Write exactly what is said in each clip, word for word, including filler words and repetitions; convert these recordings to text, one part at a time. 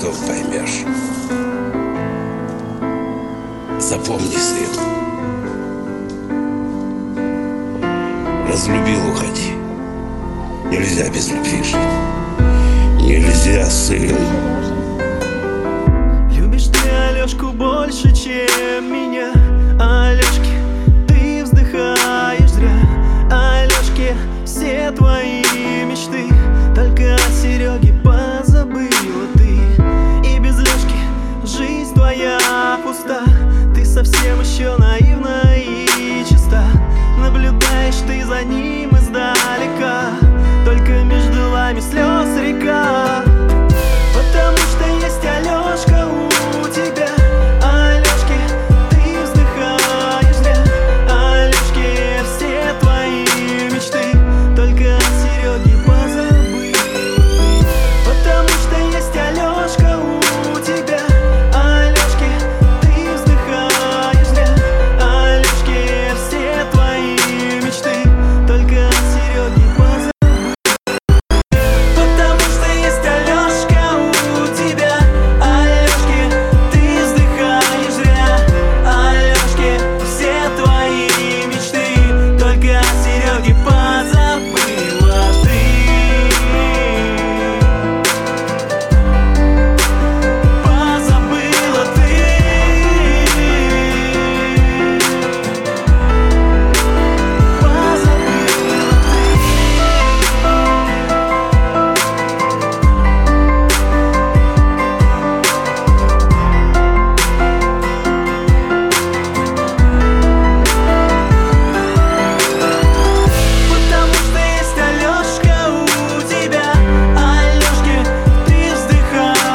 потом поймешь. Запомни, сын, разлюбил — уходи. Нельзя без любви жить. Нельзя, сын. Любишь ты Алёшку больше, чем меня. Алёшке, ты вздыхаешь зря. Алёшке, все твои мечты только о Серёге позабыла ты. И без Лёшки жизнь твоя пуста. Ты совсем еще наивна и чиста. Наблюдаешь ты за ним издалека, только между вами слез река. Потому что есть Алёшка у тебя. Алёшке, ты вздыхаешь зря. Алёшке, все твои мечты только о Серёге позабыла ты. Потому что есть Алёшка у тебя. Алёшке, ты вздыхаешь зря. Алёшке, все твои мечты только о Серёге позабыла.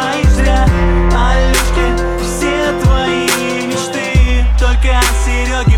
Серёге